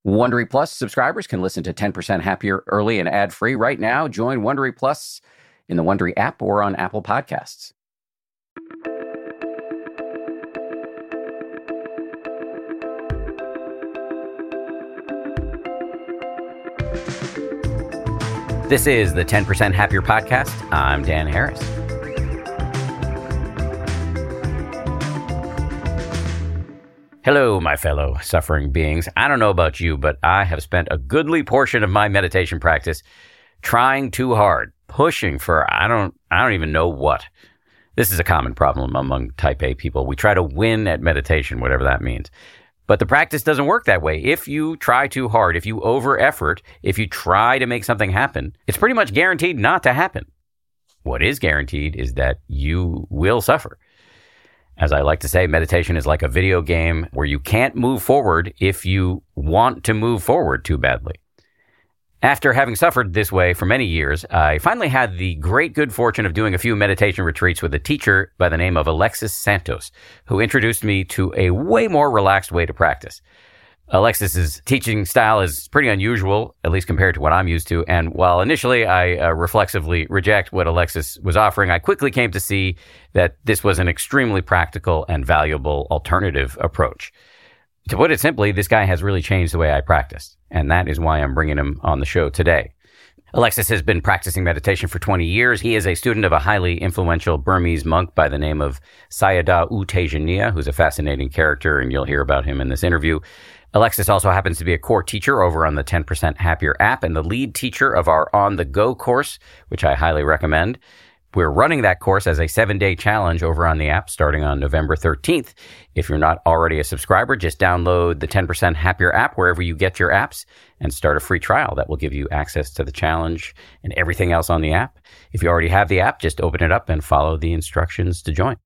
Wondery Plus subscribers can listen to 10% Happier early and ad-free right now. Join Wondery Plus in the Wondery app or on Apple Podcasts. This is the 10% Happier podcast. I'm Dan Harris. Hello, my fellow suffering beings. I don't know about you, but I have spent a goodly portion of my meditation practice trying too hard, pushing for I don't even know what. This is a common problem among type A people. We try to win at meditation, whatever that means. But the practice doesn't work that way. If you try too hard, if you over-effort, if you try to make something happen, it's pretty much guaranteed not to happen. What is guaranteed is that you will suffer. As I like to say, meditation is like a video game where you can't move forward if you want to move forward too badly. After having suffered this way for many years, I finally had the great good fortune of doing a few meditation retreats with a teacher by the name of Alexis Santos, who introduced me to a way more relaxed way to practice. Alexis's teaching style is pretty unusual, at least compared to what I'm used to. And while initially I reflexively reject what Alexis was offering, I quickly came to see that this was an extremely practical and valuable alternative approach. To put it simply, this guy has really changed the way I practice, and that is why I'm bringing him on the show today. Alexis has been practicing meditation for 20 years. He is a student of a highly influential Burmese monk by the name of Sayadaw U Tejaniya, who's a fascinating character, and you'll hear about him in this interview. Alexis also happens to be a core teacher over on the 10% Happier app and the lead teacher of our On the Go course, which I highly recommend. We're running that course as a 7-day challenge over on the app starting on November 13th. If you're not already a subscriber, just download the 10% Happier app wherever you get your apps and start a free trial that will give you access to the challenge and everything else on the app. If you already have the app, just open it up and follow the instructions to join.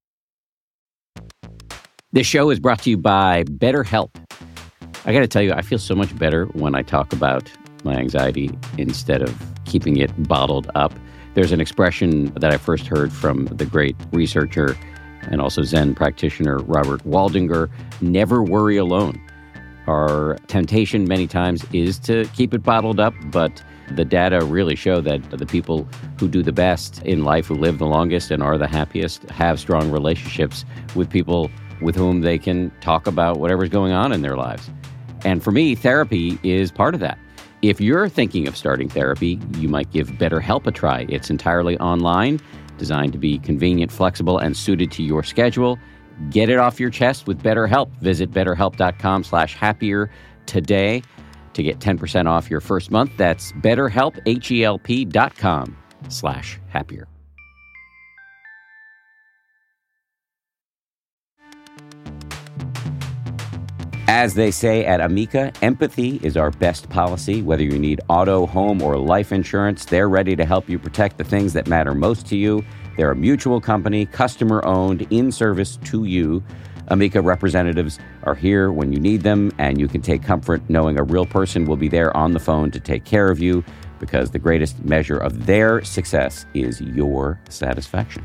This show is brought to you by BetterHelp. I got to tell you, I feel so much better when I talk about my anxiety instead of keeping it bottled up. There's an expression that I first heard from the great researcher and also Zen practitioner Robert Waldinger, never worry alone. Our temptation many times is to keep it bottled up, but the data really show that the people who do the best in life, who live the longest and are the happiest, have strong relationships with people with whom they can talk about whatever's going on in their lives. And for me, therapy is part of that. If you're thinking of starting therapy, you might give BetterHelp a try. It's entirely online, designed to be convenient, flexible, and suited to your schedule. Get it off your chest with BetterHelp. Visit betterhelp.com/happier today to get 10% off your first month. That's BetterHelp, HELP.com/happier. As they say at Amica, empathy is our best policy. Whether you need auto, home, or life insurance, they're ready to help you protect the things that matter most to you. They're a mutual company, customer-owned, in service to you. Amica representatives are here when you need them, and you can take comfort knowing a real person will be there on the phone to take care of you, because the greatest measure of their success is your satisfaction.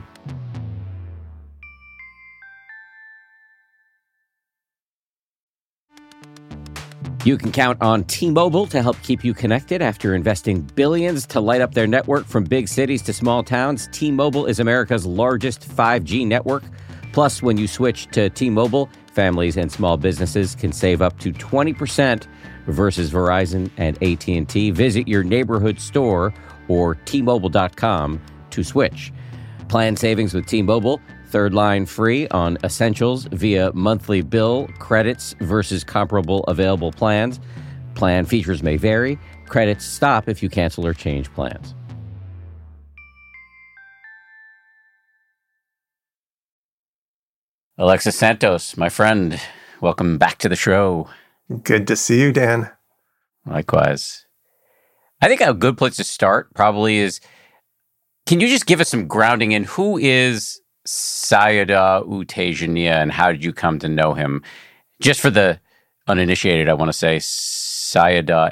You can count on T-Mobile to help keep you connected after investing billions to light up their network from big cities to small towns. T-Mobile is America's largest 5G network. Plus, when you switch to T-Mobile, families and small businesses can save up to 20% versus Verizon and AT&T. Visit your neighborhood store or T-Mobile.com to switch. Plan savings with T-Mobile. Third line free on essentials via monthly bill credits versus comparable available plans. Plan features may vary. Credits stop if you cancel or change plans. Alexis Santos, my friend, welcome back to the show. Good to see you, Dan. Likewise. I think a good place to start probably is, can you just give us some grounding in who is Sayadaw U Tejaniya and how did you come to know him? Just for the uninitiated, I want to say Sayadaw,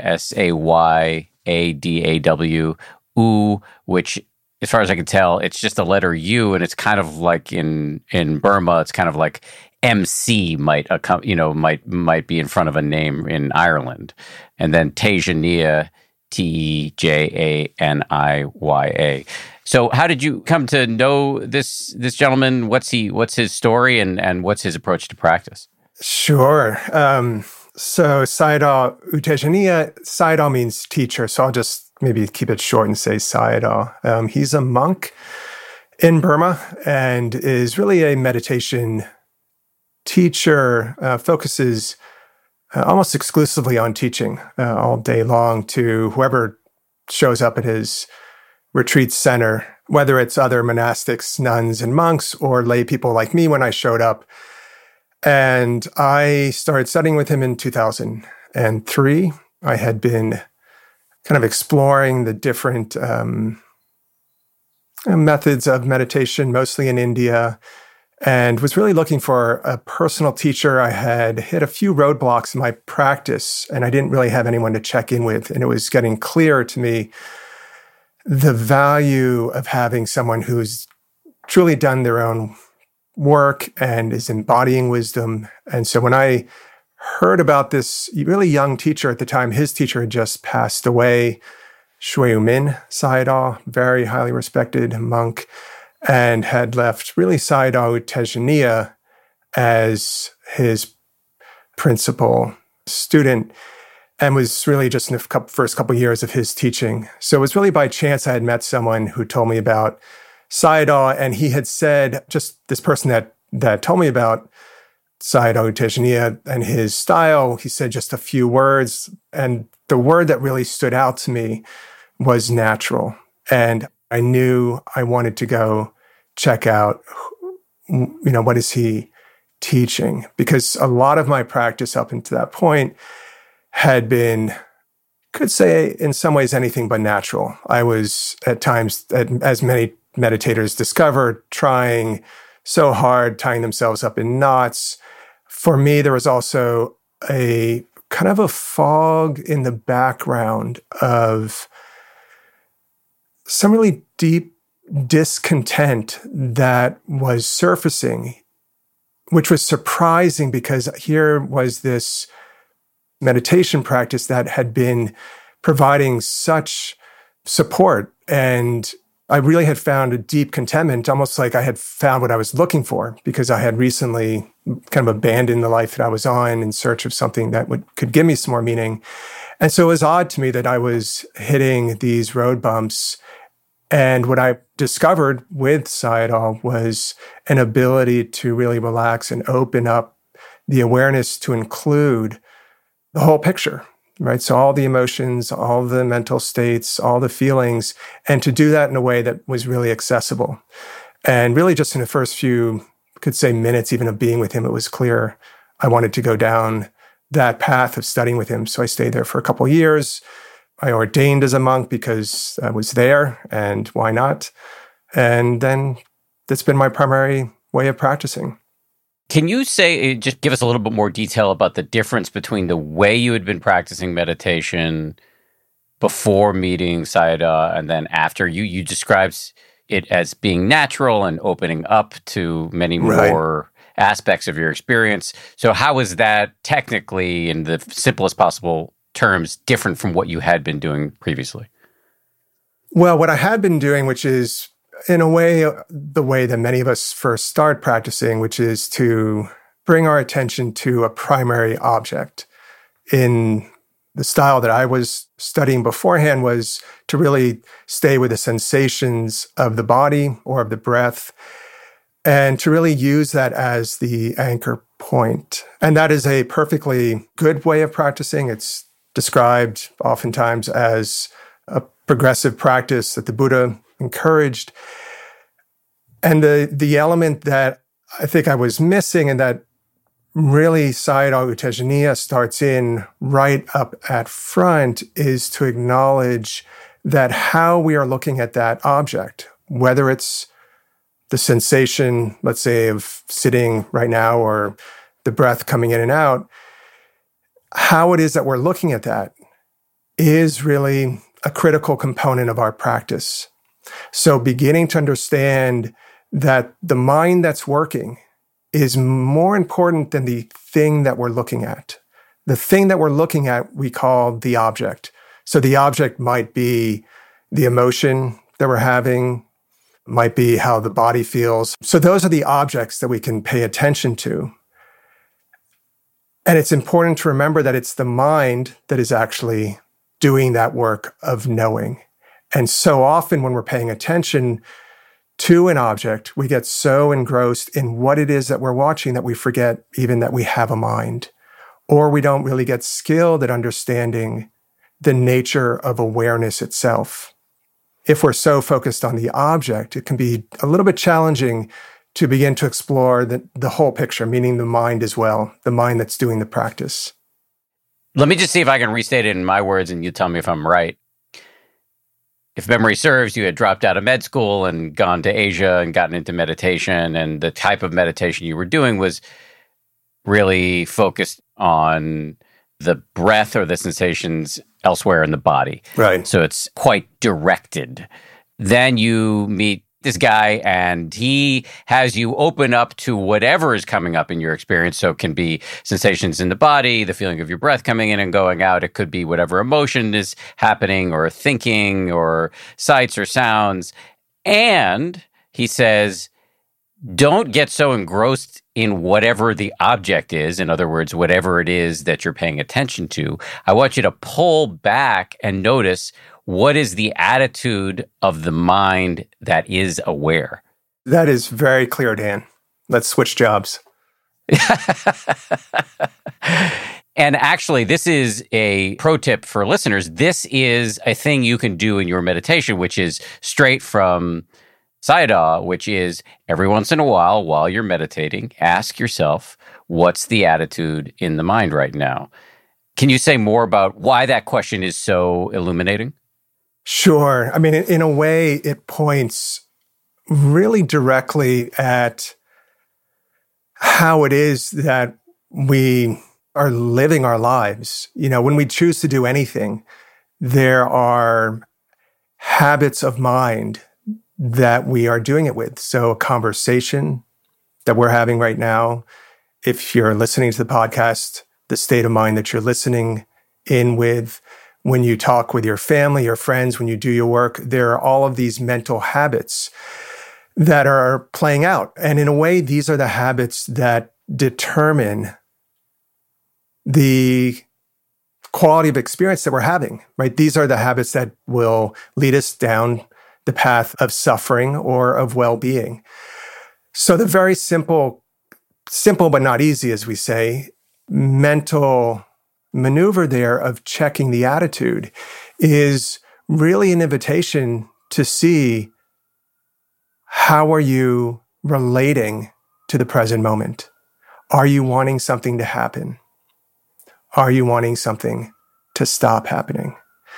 Sayadaw, U, which, as far as I can tell, it's just the letter U, and it's kind of like in Burma, it's kind of like MC might be in front of a name in Ireland, and then Tejaniya, Tejaniya. So, how did you come to know this gentleman? What's his story, and what's his approach to practice? Sure. So Sayadaw U Tejaniya, Sayadaw means teacher, so I'll just maybe keep it short and say Sayadaw. He's a monk in Burma and is really a meditation teacher, focuses almost exclusively on teaching all day long to whoever shows up at his retreat center, whether it's other monastics, nuns, and monks, or lay people like me when I showed up. And I started studying with him in 2003. I had been kind of exploring the different methods of meditation, mostly in India, and was really looking for a personal teacher. I had hit a few roadblocks in my practice, and I didn't really have anyone to check in with. And it was getting clear to me the value of having someone who's truly done their own work and is embodying wisdom. And so when I heard about this really young teacher at the time, his teacher had just passed away, Shwe Min Sayadaw, very highly respected monk, and had left really Sayadaw U Tejaniya as his principal student, and was really just in the first couple of years of his teaching. So it was really by chance I had met someone who told me about Sayadaw, and he had said, just this person that told me about Sayadaw U Tejaniya and his style, he said just a few words, and the word that really stood out to me was natural. And I knew I wanted to go check out, what is he teaching? Because a lot of my practice up until that point had been, could say in some ways anything but natural. I was at times, as many meditators discover, trying so hard, tying themselves up in knots. For me, there was also a kind of a fog in the background of some really deep discontent that was surfacing, which was surprising because here was this meditation practice that had been providing such support, and I really had found a deep contentment, almost like I had found what I was looking for, because I had recently kind of abandoned the life that I was on in search of something that could give me some more meaning. And so it was odd to me that I was hitting these road bumps. And what I discovered with Sayadaw was an ability to really relax and open up the awareness to include the whole picture. Right. So all the emotions, all the mental states, all the feelings, and to do that in a way that was really accessible. And really just in the first few, could say minutes even of being with him, it was clear I wanted to go down that path of studying with him. So I stayed there for a couple of years. I ordained as a monk because I was there, and why not? And then that's been my primary way of practicing. Can you just give us a little bit more detail about the difference between the way you had been practicing meditation before meeting Sayadaw and then after? You described it as being natural and opening up to many more aspects of your experience. So how is that technically, in the simplest possible terms, different from what you had been doing previously? Well, what I had been doing, which is in a way, the way that many of us first start practicing, which is to bring our attention to a primary object. In the style that I was studying beforehand was to really stay with the sensations of the body or of the breath, and to really use that as the anchor point. And that is a perfectly good way of practicing. It's described oftentimes as a progressive practice that the Buddha encouraged. And the element that I think I was missing, and that really Sayadaw U Tejaniya starts in right up at front, is to acknowledge that how we are looking at that object, whether it's the sensation, let's say, of sitting right now, or the breath coming in and out, how it is that we're looking at that is really a critical component of our practice. So beginning to understand that the mind that's working is more important than the thing that we're looking at. The thing that we're looking at, we call the object. So the object might be the emotion that we're having, might be how the body feels. So those are the objects that we can pay attention to. And it's important to remember that it's the mind that is actually doing that work of knowing. And so often when we're paying attention to an object, we get so engrossed in what it is that we're watching that we forget even that we have a mind. Or we don't really get skilled at understanding the nature of awareness itself. If we're so focused on the object, it can be a little bit challenging to begin to explore the whole picture, meaning the mind as well, the mind that's doing the practice. Let me just see if I can restate it in my words and you tell me if I'm right. If memory serves, you had dropped out of med school and gone to Asia and gotten into meditation, and the type of meditation you were doing was really focused on the breath or the sensations elsewhere in the body. Right. So it's quite directed. Then you meet this guy and he has you open up to whatever is coming up in your experience. So it can be sensations in the body, the feeling of your breath coming in and going out. It could be whatever emotion is happening or thinking or sights or sounds. And he says, don't get so engrossed in whatever the object is. In other words, whatever it is that you're paying attention to. I want you to pull back and notice what is the attitude of the mind that is aware. That is very clear, Dan. Let's switch jobs. And actually, this is a pro tip for listeners. This is a thing you can do in your meditation, which is straight from Sayadaw, which is every once in a while you're meditating, ask yourself, what's the attitude in the mind right now? Can you say more about why that question is so illuminating? Sure. I mean, in a way, it points really directly at how it is that we are living our lives. You know, when we choose to do anything, there are habits of mind that we are doing it with. So a conversation that we're having right now, if you're listening to the podcast, the state of mind that you're listening in with, when you talk with your family, your friends, when you do your work, there are all of these mental habits that are playing out. And in a way, these are the habits that determine the quality of experience that we're having, right? These are the habits that will lead us down the path of suffering or of well-being. So the very simple but not easy, as we say, mental maneuver there of checking the attitude is really an invitation to see how are you relating to the present moment. Are you wanting something to happen? Are you wanting something to stop happening?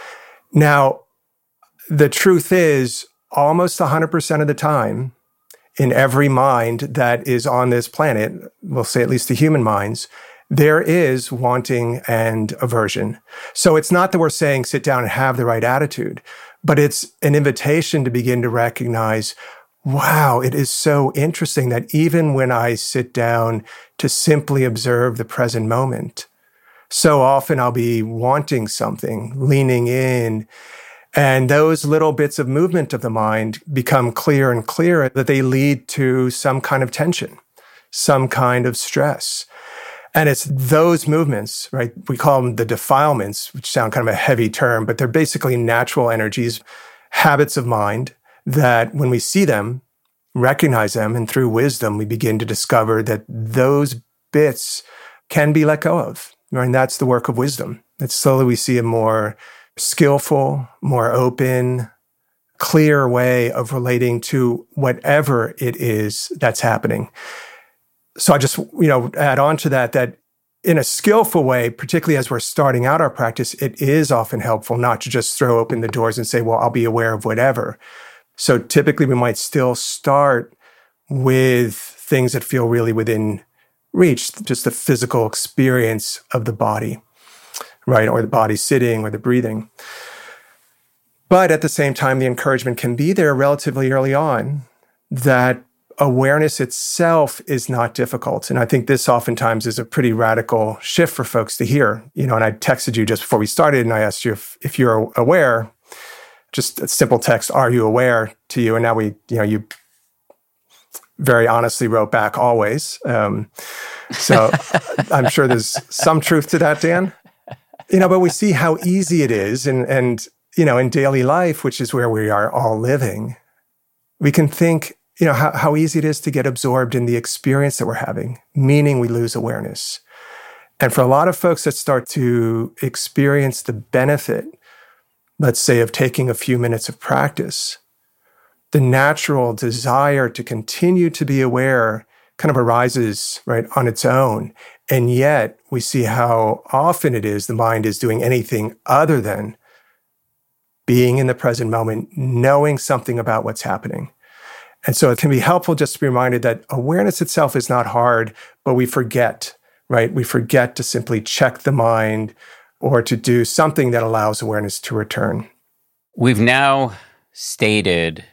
Now, the truth is, almost 100% of the time, in every mind that is on this planet, we'll say at least the human minds, there is wanting and aversion. So it's not that we're saying sit down and have the right attitude, but it's an invitation to begin to recognize, wow, it is so interesting that even when I sit down to simply observe the present moment, so often I'll be wanting something, leaning in, and those little bits of movement of the mind become clearer and clearer that they lead to some kind of tension, some kind of stress. And it's those movements, right? We call them the defilements, which sound kind of a heavy term, but they're basically natural energies, habits of mind that when we see them, recognize them, and through wisdom, we begin to discover that those bits can be let go of. Right? And that's the work of wisdom. That slowly we see a more skillful, more open, clear way of relating to whatever it is that's happening. So I just, add on to that in a skillful way, particularly as we're starting out our practice, it is often helpful not to just throw open the doors and say, well, I'll be aware of whatever. So typically we might still start with things that feel really within reach, just the physical experience of the body, right? Or the body sitting or the breathing. But at the same time, the encouragement can be there relatively early on that awareness itself is not difficult. And I think this oftentimes is a pretty radical shift for folks to hear. And I texted you just before we started and I asked you if you're aware, just a simple text, are you aware to you? And now you very honestly wrote back always. So I'm sure there's some truth to that, Dan. But we see how easy it is. And in daily life, which is where we are all living, we can think, how easy it is to get absorbed in the experience that we're having, meaning we lose awareness. And for a lot of folks that start to experience the benefit, let's say, of taking a few minutes of practice, the natural desire to continue to be aware kind of arises, right, on its own. And yet we see how often it is the mind is doing anything other than being in the present moment, knowing something about what's happening. And so it can be helpful just to be reminded that awareness itself is not hard, but we forget, right? We forget to simply check the mind or to do something that allows awareness to return. We've now stated,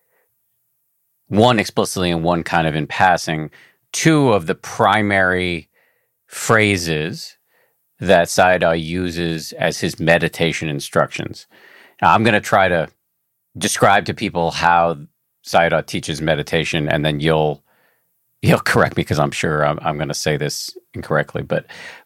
one explicitly and one kind of in passing, two of the primary phrases that Sayadaw uses as his meditation instructions. Now, I'm going to try to describe to people how Sayadaw teaches meditation, and then you'll correct me because I'm sure I'm going to say this incorrectly. But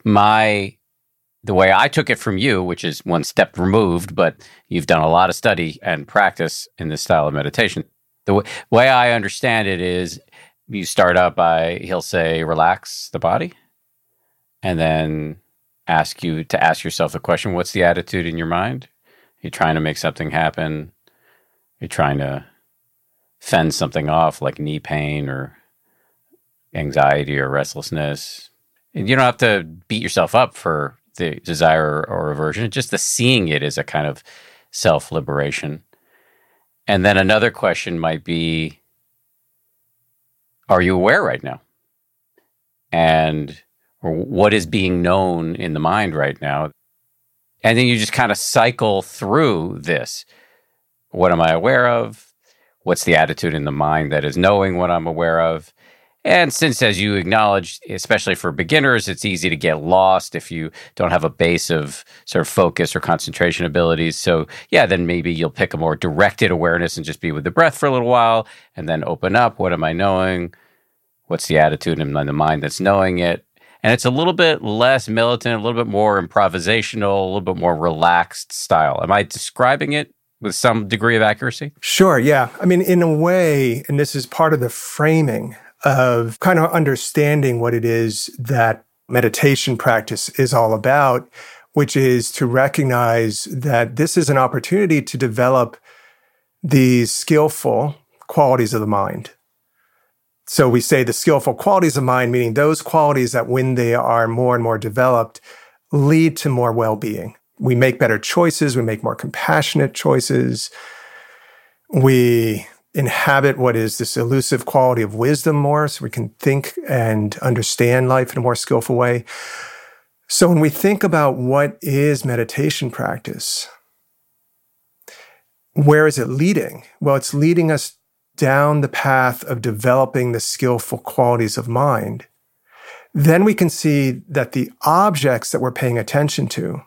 the way I took it from you, which is one step removed, but you've done a lot of study and practice in this style of meditation. The way I understand it is you start out he'll say, relax the body, and then ask you to ask yourself the question, what's the attitude in your mind? You're trying to make something happen. You're trying to fend something off like knee pain or anxiety or restlessness. And you don't have to beat yourself up for the desire or aversion. Just the seeing it is a kind of self-liberation. And then another question might be, are you aware right now? Or what is being known in the mind right now? And then you just kind of cycle through this. What am I aware of? What's the attitude in the mind that is knowing what I'm aware of? And since, as you acknowledged, especially for beginners, it's easy to get lost if you don't have a base of sort of focus or concentration abilities. So yeah, then maybe you'll pick a more directed awareness and just be with the breath for a little while and then open up. What am I knowing? What's the attitude in the mind that's knowing it? And it's a little bit less militant, a little bit more improvisational, a little bit more relaxed style. Am I describing it with some degree of accuracy? Sure, yeah. I mean, in a way, and this is part of the framing of kind of understanding what it is that meditation practice is all about, which is to recognize that this is an opportunity to develop these skillful qualities of the mind. So we say the skillful qualities of mind, meaning those qualities that when they are more and more developed, lead to more well-being. We make better choices. We make more compassionate choices. We inhabit what is this elusive quality of wisdom more, so we can think and understand life in a more skillful way. So when we think about what is meditation practice, where is it leading? Well, it's leading us down the path of developing the skillful qualities of mind. Then we can see that the objects that we're paying attention to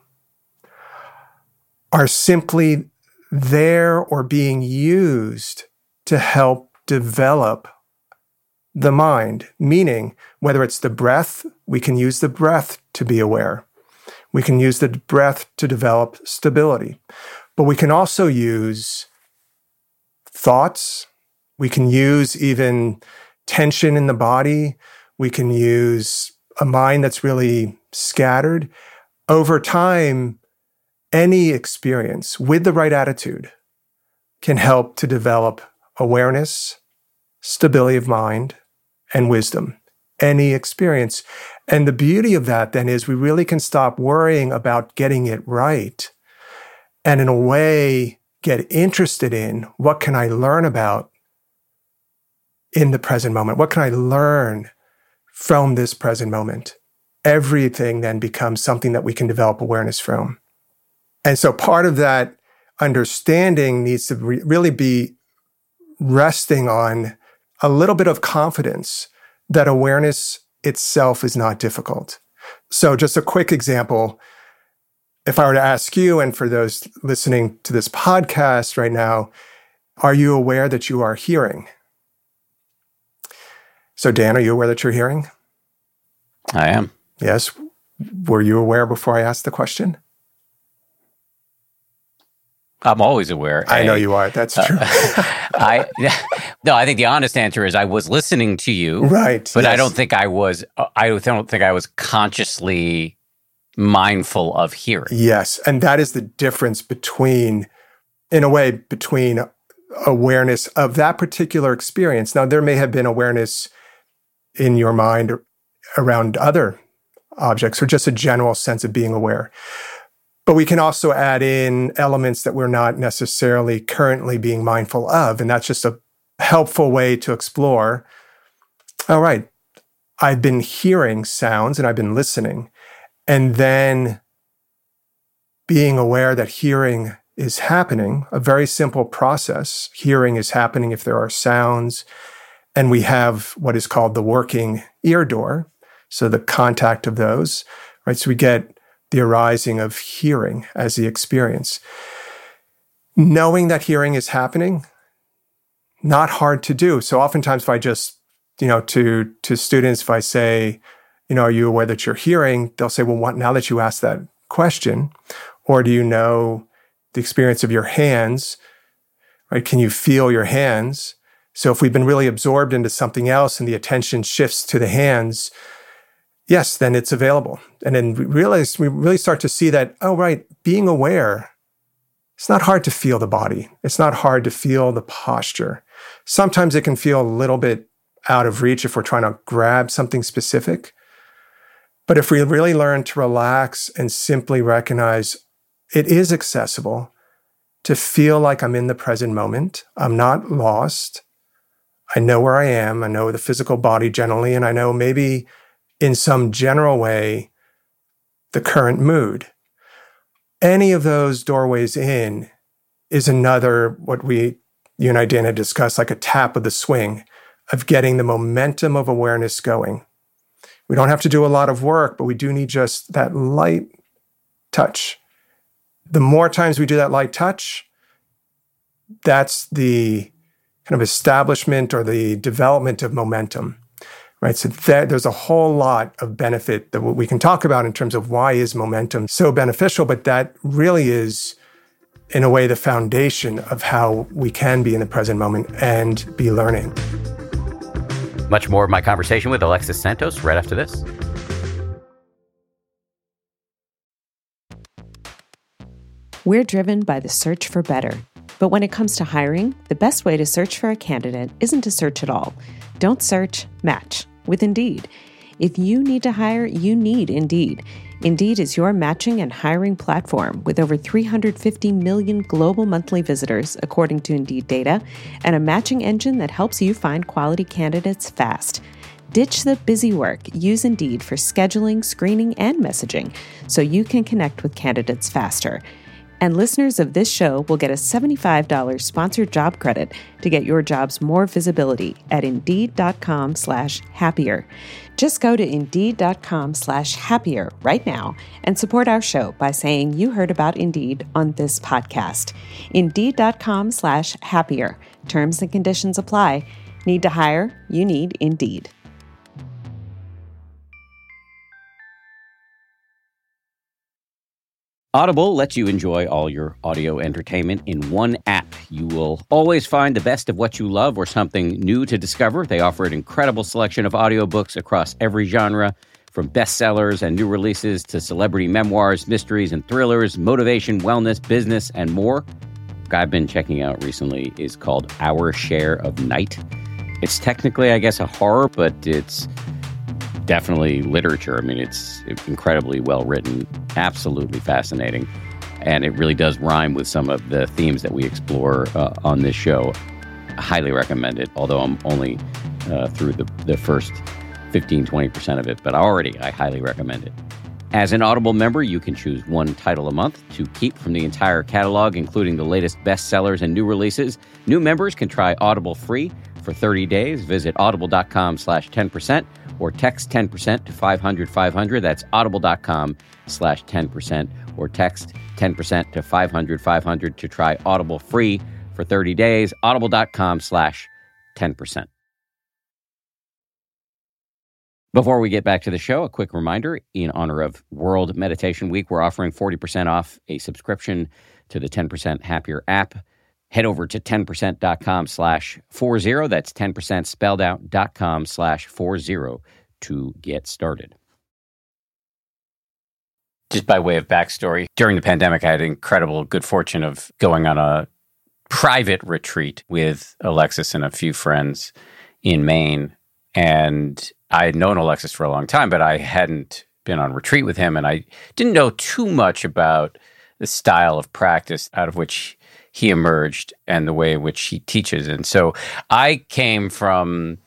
are simply there or being used to help develop the mind. Meaning, whether it's the breath, we can use the breath to be aware. We can use the breath to develop stability. But we can also use thoughts. We can use even tension in the body. We can use a mind that's really scattered. Over time, any experience with the right attitude can help to develop awareness, stability of mind, and wisdom. Any experience. And the beauty of that then is we really can stop worrying about getting it right and in a way get interested in what can I learn about in the present moment? What can I learn from this present moment? Everything then becomes something that we can develop awareness from. And so part of that understanding needs to really be resting on a little bit of confidence that awareness itself is not difficult. So just a quick example, if I were to ask you, and for those listening to this podcast right now, are you aware that you are hearing? So Dan, are you aware that you're hearing? I am. Yes. Were you aware before I asked the question? I'm always aware. I know you are. That's true. I think the honest answer is I was listening to you. Right. But yes. I don't think I was consciously mindful of hearing. Yes. And that is the difference between awareness of that particular experience. Now, there may have been awareness in your mind around other objects or just a general sense of being aware. But we can also add in elements that we're not necessarily currently being mindful of. And that's just a helpful way to explore. All right, I've been hearing sounds and I've been listening. And then being aware that hearing is happening, a very simple process. Hearing is happening if there are sounds. And we have what is called the working ear door. So the contact of those, right? So we get the arising of hearing as the experience. Knowing that hearing is happening, not hard to do. So oftentimes if I just, to students, if I say, are you aware that you're hearing? They'll say, well, now that you asked that question, or do you know the experience of your hands, right? Can you feel your hands? So if we've been really absorbed into something else and the attention shifts to the hands, yes, then it's available. And then we really start to see that, oh, right, being aware, it's not hard to feel the body. It's not hard to feel the posture. Sometimes it can feel a little bit out of reach if we're trying to grab something specific. But if we really learn to relax and simply recognize it is accessible to feel like I'm in the present moment, I'm not lost, I know where I am, I know the physical body generally, and I know maybe in some general way, the current mood. Any of those doorways in is another, what you and I, Dan, had discussed, like a tap of the swing of getting the momentum of awareness going. We don't have to do a lot of work, but we do need just that light touch. The more times we do that light touch, that's the kind of establishment or the development of momentum. Right, so there's a whole lot of benefit that we can talk about in terms of why is momentum so beneficial, but that really is, in a way, the foundation of how we can be in the present moment and be learning. Much more of my conversation with Alexis Santos right after this. We're driven by the search for better. But when it comes to hiring, the best way to search for a candidate isn't to search at all. Don't search, match with Indeed. If you need to hire, you need Indeed. Indeed is your matching and hiring platform with over 350 million global monthly visitors, according to Indeed data, and a matching engine that helps you find quality candidates fast. Ditch the busy work. Use Indeed for scheduling, screening, and messaging so you can connect with candidates faster. And listeners of this show will get a $75 sponsored job credit to get your jobs more visibility at Indeed.com/happier. Just go to Indeed.com/happier right now and support our show by saying you heard about Indeed on this podcast. Indeed.com/happier. Terms and conditions apply. Need to hire? You need Indeed. Audible lets you enjoy all your audio entertainment in one app. You will always find the best of what you love or something new to discover. They offer an incredible selection of audiobooks across every genre, from bestsellers and new releases to celebrity memoirs, mysteries and thrillers, motivation, wellness, business, and more. What I've been checking out recently is called Our Share of Night. It's technically, I guess, a horror, but it's definitely literature. I mean, it's incredibly well written, absolutely fascinating, and it really does rhyme with some of the themes that we explore on this show. I highly recommend it, although I'm only through the first 15-20% of it, but I highly recommend it. As an Audible member, you can choose one title a month to keep from the entire catalog, including the latest bestsellers and new releases. New members can try Audible free for for 30 days. Visit audible.com/10% or text 10% to 500-500. That's audible.com/10% or text 10% to 500-500 to try Audible free for 30 days. Audible.com/10%. Before we get back to the show, a quick reminder, in honor of World Meditation Week, we're offering 40% off a subscription to the 10% Happier app. Head over to 10%.com/40. That's 10% spelled out .com/40 to get started. Just by way of backstory, during the pandemic, I had incredible good fortune of going on a private retreat with Alexis and a few friends in Maine. And I had known Alexis for a long time, but I hadn't been on retreat with him. And I didn't know too much about the style of practice out of which he emerged and the way in which he teaches. And so I came from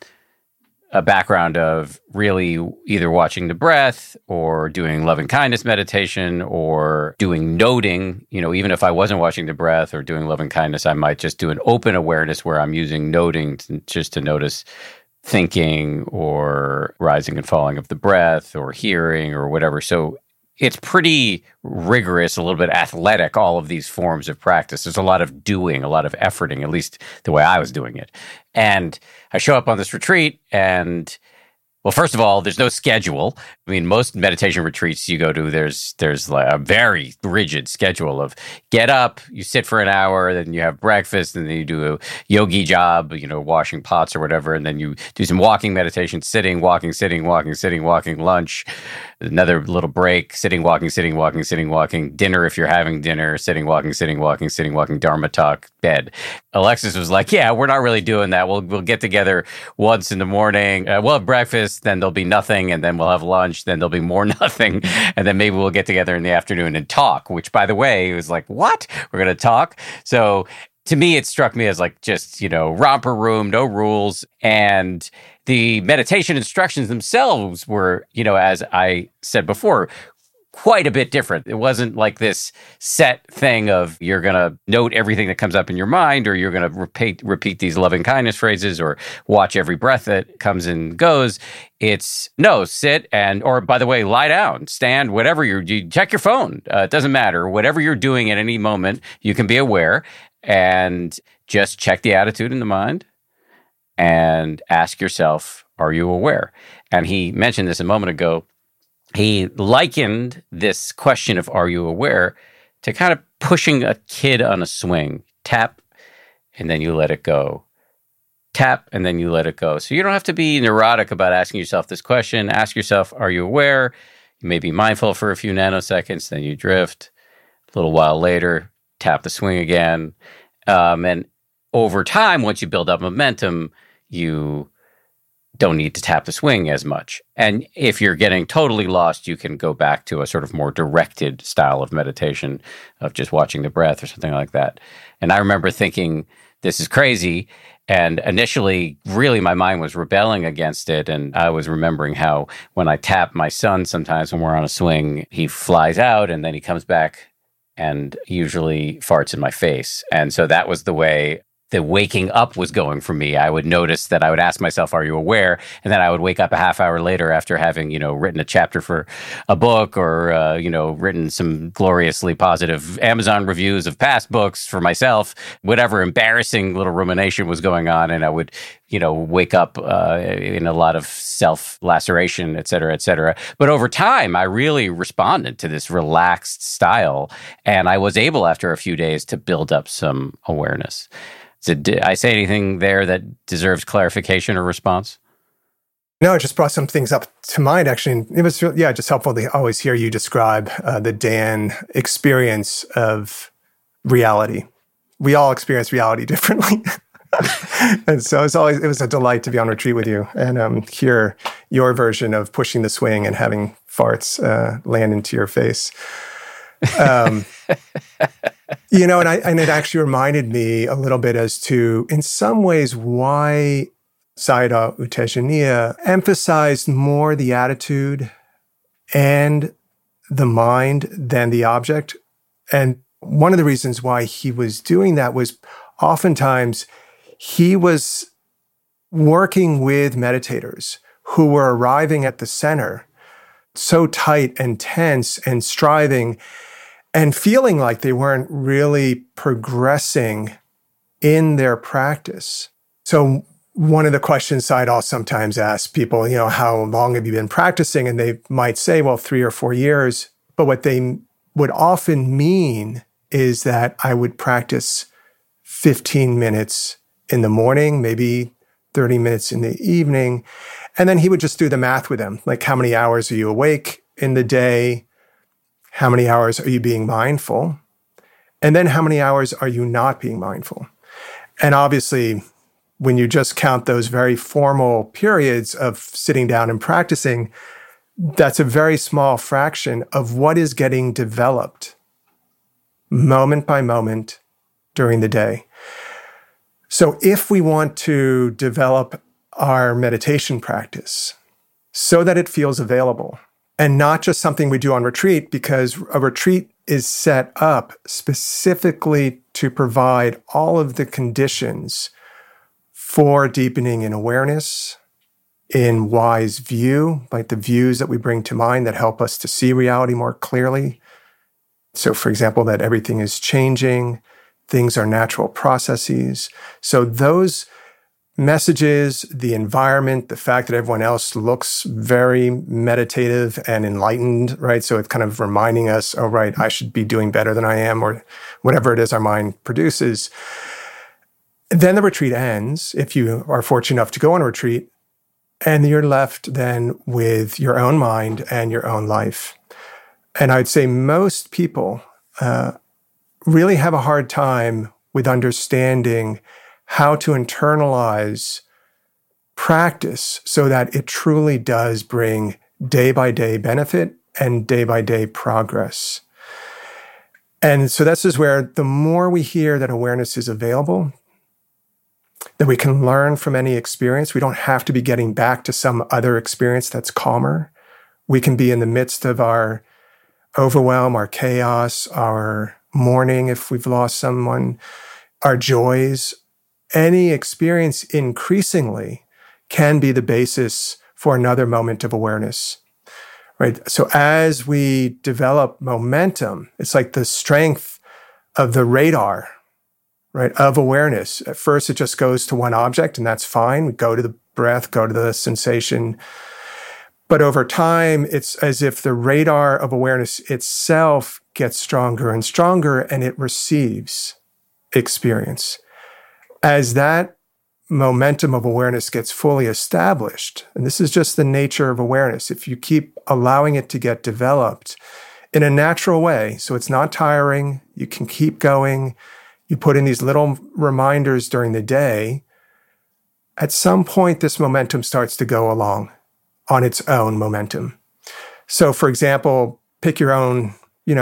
a background of really either watching the breath or doing loving kindness meditation or doing noting. You know, even if I wasn't watching the breath or doing loving kindness, I might just do an open awareness where I'm using noting just to notice thinking or rising and falling of the breath or hearing or whatever. So it's pretty rigorous, a little bit athletic, all of these forms of practice. There's a lot of doing, a lot of efforting, at least the way I was doing it. And I show up on this retreat and, well, first of all, there's no schedule. I mean, most meditation retreats you go to, there's like a very rigid schedule of get up, you sit for an hour, then you have breakfast, and then you do a yogi job, you know, washing pots or whatever, and then you do some walking meditation, sitting, walking, sitting, walking, sitting, walking, lunch, another little break, sitting, walking, sitting, walking, sitting, walking, dinner if you're having dinner, sitting, walking, sitting, walking, sitting, walking, Dharma talk, bed. Alexis was like, yeah, we're not really doing that. We'll get together once in the morning. We'll have breakfast, then there'll be nothing, and then we'll have lunch, then there'll be more nothing, and then maybe we'll get together in the afternoon and talk, which, by the way, was like, what? We're going to talk? So to me, it struck me as like just, you know, romper room, no rules. And the meditation instructions themselves were, you know, as I said before, quite a bit different. It wasn't like this set thing of you're going to note everything that comes up in your mind, or you're going to repeat these loving kindness phrases, or watch every breath that comes and goes. It's no, sit and, or by the way, lie down, stand, whatever you check your phone. It doesn't matter. Whatever you're doing at any moment, you can be aware and just check the attitude in the mind and ask yourself, are you aware? And he mentioned this a moment ago. He likened this question of are you aware to kind of pushing a kid on a swing. Tap, and then you let it go. Tap, and then you let it go. So you don't have to be neurotic about asking yourself this question. Ask yourself, are you aware? You may be mindful for a few nanoseconds, then you drift. A little while later, tap the swing again. And over time, once you build up momentum, you don't need to tap the swing as much. And if you're getting totally lost, you can go back to a sort of more directed style of meditation of just watching the breath or something like that. And I remember thinking, this is crazy. And initially, really, my mind was rebelling against it. And I was remembering how when I tap my son, sometimes when we're on a swing, he flies out and then he comes back and usually farts in my face. And so that was the way the waking up was going for me. I would notice that I would ask myself, are you aware? And then I would wake up a half hour later after having, you know, written a chapter for a book or, you know, written some gloriously positive Amazon reviews of past books for myself, whatever embarrassing little rumination was going on. And I would, you know, wake up in a lot of self-laceration, et cetera, et cetera. But over time, I really responded to this relaxed style. And I was able, after a few days, to build up some awareness. Did I say anything there that deserves clarification or response? No, it just brought some things up to mind, actually. It was, just helpful to always hear you describe the Dan experience of reality. We all experience reality differently. And so it was a delight to be on retreat with you and hear your version of pushing the swing and having farts land into your face. You know, and it actually reminded me a little bit as to, in some ways, why Sayadaw U Tejaniya emphasized more the attitude and the mind than the object. And one of the reasons why he was doing that was oftentimes he was working with meditators who were arriving at the center so tight and tense and striving and feeling like they weren't really progressing in their practice. So one of the questions I'll sometimes ask people, how long have you been practicing? And they might say, well, 3 or 4 years. But what they would often mean is that I would practice 15 minutes in the morning, maybe 30 minutes in the evening. And then he would just do the math with them. Like, how many hours are you awake in the day? How many hours are you being mindful? And then how many hours are you not being mindful? And obviously, when you just count those very formal periods of sitting down and practicing, that's a very small fraction of what is getting developed moment by moment during the day. So if we want to develop our meditation practice so that it feels available and not just something we do on retreat, because a retreat is set up specifically to provide all of the conditions for deepening in awareness, in wise view, like the views that we bring to mind that help us to see reality more clearly. So, for example, that everything is changing, things are natural processes. So those messages, the environment, the fact that everyone else looks very meditative and enlightened, right? So it's kind of reminding us, oh, right, I should be doing better than I am, or whatever it is our mind produces. Then the retreat ends, if you are fortunate enough to go on a retreat, and you're left then with your own mind and your own life. And I'd say most people really have a hard time with understanding how to internalize practice so that it truly does bring day-by-day benefit and day-by-day progress. And so this is where the more we hear that awareness is available, that we can learn from any experience. We don't have to be getting back to some other experience that's calmer. We can be in the midst of our overwhelm, our chaos, our mourning if we've lost someone, our joys. Any experience increasingly can be the basis for another moment of awareness, right? So as we develop momentum, it's like the strength of the radar, right, of awareness. At first, it just goes to one object, and that's fine. We go to the breath, go to the sensation. But over time, it's as if the radar of awareness itself gets stronger and stronger, and it receives experience. As that momentum of awareness gets fully established, and this is just the nature of awareness, if you keep allowing it to get developed in a natural way, so it's not tiring, you can keep going, you put in these little reminders during the day, at some point this momentum starts to go along on its own momentum. So for example, pick your own,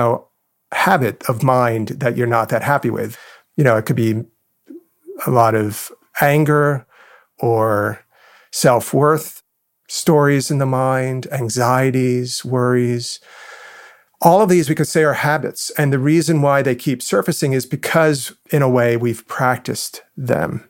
habit of mind that you're not that happy with. It could be a lot of anger or self-worth stories in the mind, anxieties, worries. All of these we could say are habits. And the reason why they keep surfacing is because, in a way, we've practiced them.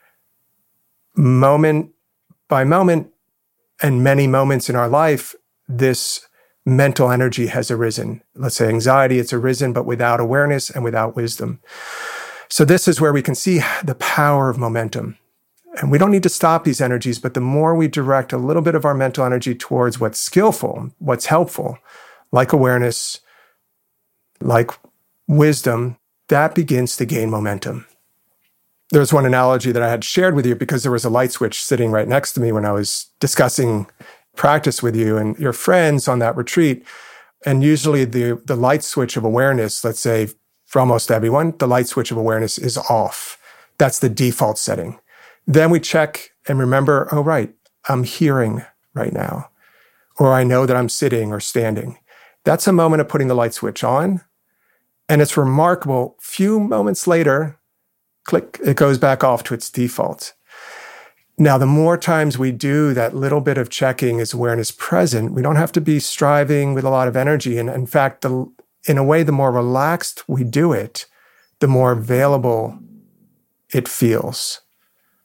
Moment by moment and many moments in our life, this mental energy has arisen. Let's say anxiety, it's arisen, but without awareness and without wisdom. So this is where we can see the power of momentum. And we don't need to stop these energies, but the more we direct a little bit of our mental energy towards what's skillful, what's helpful, like awareness, like wisdom, that begins to gain momentum. There's one analogy that I had shared with you because there was a light switch sitting right next to me when I was discussing practice with you and your friends on that retreat. And usually the light switch of awareness, let's say for almost everyone, the light switch of awareness is off. That's the default setting. Then we check and remember, oh, right, I'm hearing right now, or I know that I'm sitting or standing. That's a moment of putting the light switch on. And it's remarkable. Few moments later, click, it goes back off to its default. Now, the more times we do that little bit of checking, is awareness present? We don't have to be striving with a lot of energy. And in fact, in a way, the more relaxed we do it, the more available it feels.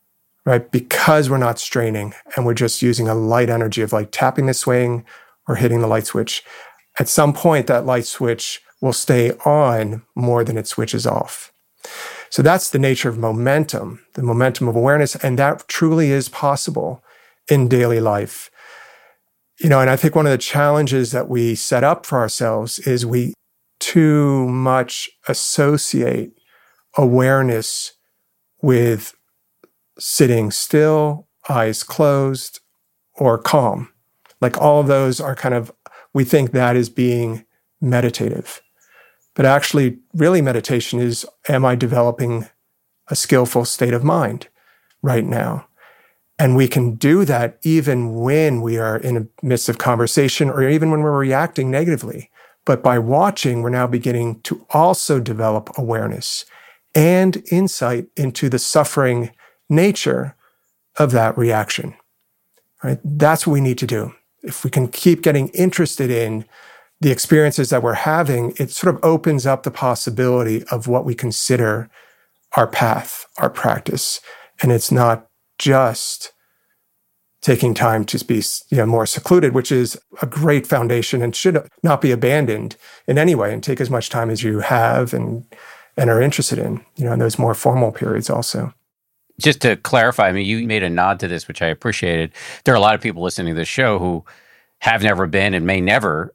right? Because we're not straining and we're just using a light energy of like tapping the swing or hitting the light switch. At some point, that light switch will stay on more than it switches off. So that's the nature of momentum, the momentum of awareness. And that truly is possible in daily life. And I think one of the challenges that we set up for ourselves is we too much associate awareness with sitting still, eyes closed, or calm. Like all of those are we think that is being meditative. But actually, really meditation is, am I developing a skillful state of mind right now? And we can do that even when we are in the midst of conversation or even when we're reacting negatively. But by watching, we're now beginning to also develop awareness and insight into the suffering nature of that reaction. Right? That's what we need to do. If we can keep getting interested in the experiences that we're having, it sort of opens up the possibility of what we consider our path, our practice. And it's not just taking time to be more secluded, which is a great foundation and should not be abandoned in any way, and take as much time as you have and are interested in, in those more formal periods also. Just to clarify, you made a nod to this, which I appreciated. There are a lot of people listening to this show who have never been and may never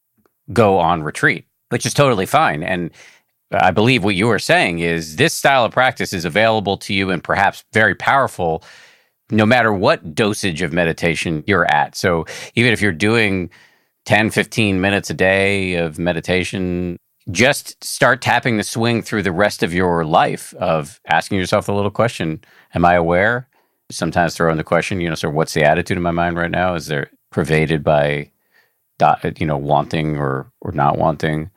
go on retreat, which is totally fine. And I believe what you are saying is this style of practice is available to you and perhaps very powerful no matter what dosage of meditation you're at. So even if you're doing 10, 15 minutes a day of meditation, just start tapping the swing through the rest of your life of asking yourself the little question, am I aware? Sometimes throw in the question, so what's the attitude in my mind right now? Is there pervaded by, wanting or not wanting?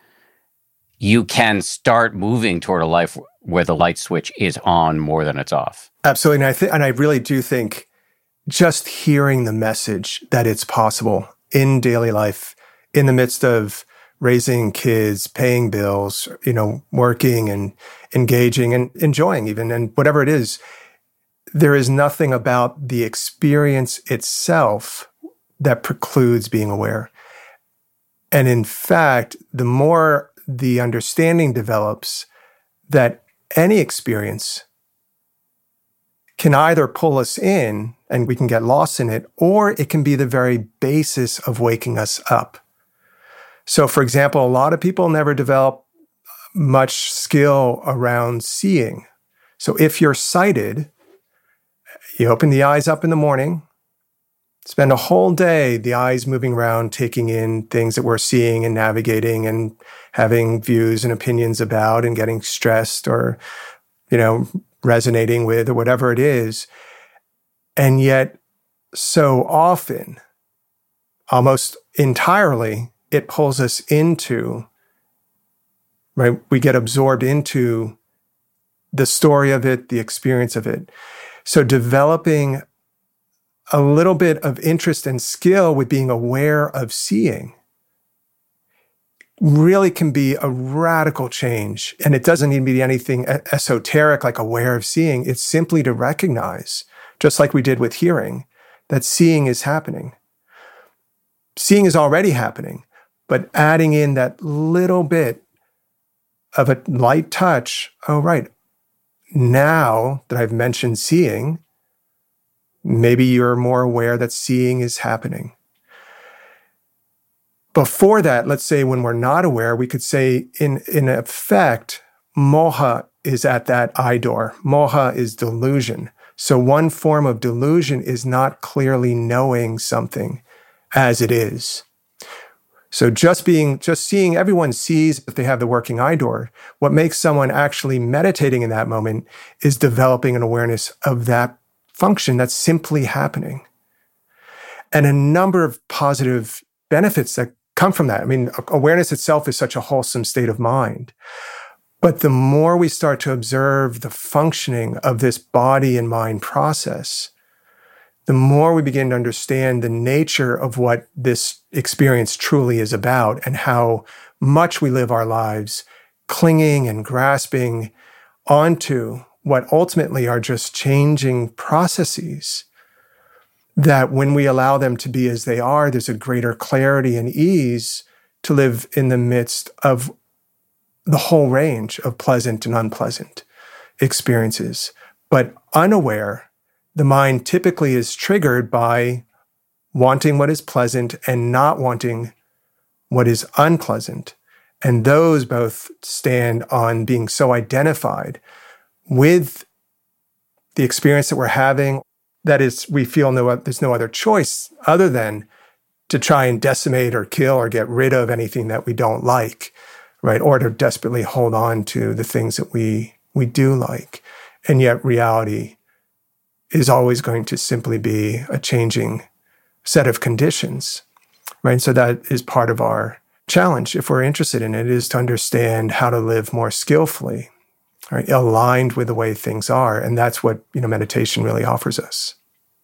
You can start moving toward a life where the light switch is on more than it's off. Absolutely. And I really do think just hearing the message that it's possible in daily life, in the midst of raising kids, paying bills, working and engaging and enjoying even, and whatever it is, there is nothing about the experience itself that precludes being aware. And in fact, the more the understanding develops that any experience can either pull us in and we can get lost in it, or it can be the very basis of waking us up. So, for example, a lot of people never develop much skill around seeing. So if you're sighted, you open the eyes up in the morning, spend a whole day, the eyes moving around, taking in things that we're seeing and navigating and having views and opinions about and getting stressed or, resonating with or whatever it is. And yet, so often, almost entirely, it pulls us into, right? We get absorbed into the story of it, the experience of it. So developing a little bit of interest and skill with being aware of seeing really can be a radical change. And it doesn't need to be anything esoteric like aware of seeing. It's simply to recognize, just like we did with hearing, that seeing is happening. Seeing is already happening, but adding in that little bit of a light touch, oh, right, now that I've mentioned seeing, maybe you're more aware that seeing is happening. Before that, let's say when we're not aware, we could say in effect, moha is at that eye door. Moha is delusion. So one form of delusion is not clearly knowing something as it is. So just seeing, everyone sees if they have the working eye door. What makes someone actually meditating in that moment is developing an awareness of that function that's simply happening. And a number of positive benefits that come from that. Awareness itself is such a wholesome state of mind. But the more we start to observe the functioning of this body and mind process, the more we begin to understand the nature of what this experience truly is about and how much we live our lives clinging and grasping onto what ultimately are just changing processes that when we allow them to be as they are, there's a greater clarity and ease to live in the midst of the whole range of pleasant and unpleasant experiences. But unaware, the mind typically is triggered by wanting what is pleasant and not wanting what is unpleasant. And those both stand on being so identified with the experience that we're having. That is, we feel there's no other choice other than to try and decimate or kill or get rid of anything that we don't like, right? Or to desperately hold on to the things that we do like. And yet reality is always going to simply be a changing set of conditions, right? So that is part of our challenge, if we're interested in it, is to understand how to live more skillfully, right? Aligned with the way things are. And that's what, meditation really offers us.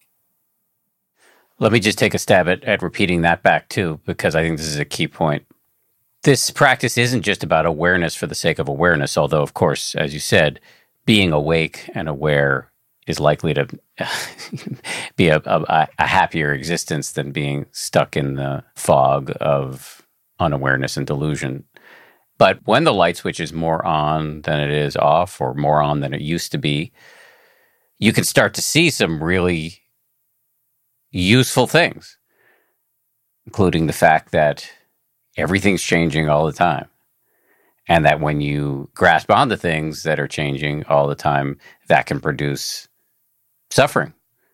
Let me just take a stab at repeating that back too, because I think this is a key point. This practice isn't just about awareness for the sake of awareness, although, of course, as you said, being awake and aware is likely to be a happier existence than being stuck in the fog of unawareness and delusion. But when the light switch is more on than it is off, or more on than it used to be, you can start to see some really useful things, including the fact that everything's changing all the time. And that when you grasp onto things that are changing all the time, that can produce suffering.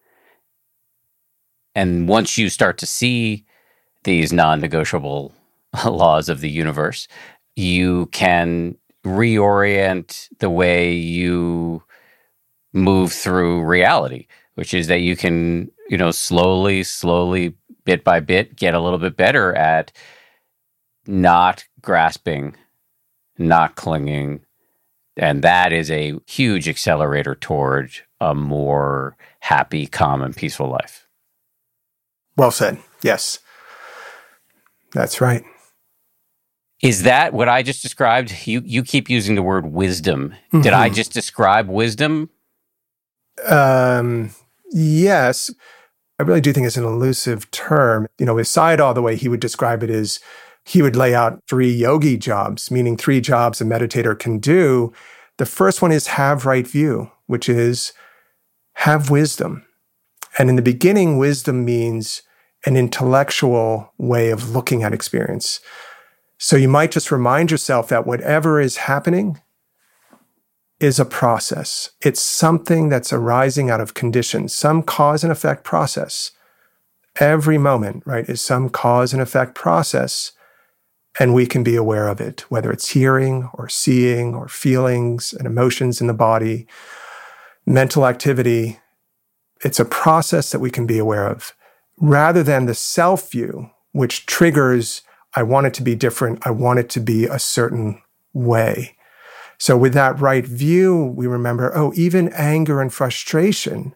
And once you start to see these non-negotiable laws of the universe, you can reorient the way you move through reality, which is that you can, slowly, bit by bit, get a little bit better at not grasping, not clinging. And that is a huge accelerator toward a more happy, calm, and peaceful life. Well said. Yes. That's right. Is that what I just described? You keep using the word wisdom. Mm-hmm. Did I just describe wisdom? Yes. I really do think it's an elusive term. With Sayadaw, the way he would describe it is he would lay out 3 yogi jobs, meaning 3 jobs a meditator can do. The first one is have right view, which is have wisdom. And in the beginning, wisdom means an intellectual way of looking at experience. So you might just remind yourself that whatever is happening is a process. It's something that's arising out of conditions, some cause and effect process. Every moment, right, is some cause and effect process, and we can be aware of it, whether it's hearing or seeing or feelings and emotions in the body, mental activity. It's a process that we can be aware of, rather than the self-view, which triggers, I want it to be different, I want it to be a certain way. So with that right view, we remember, even anger and frustration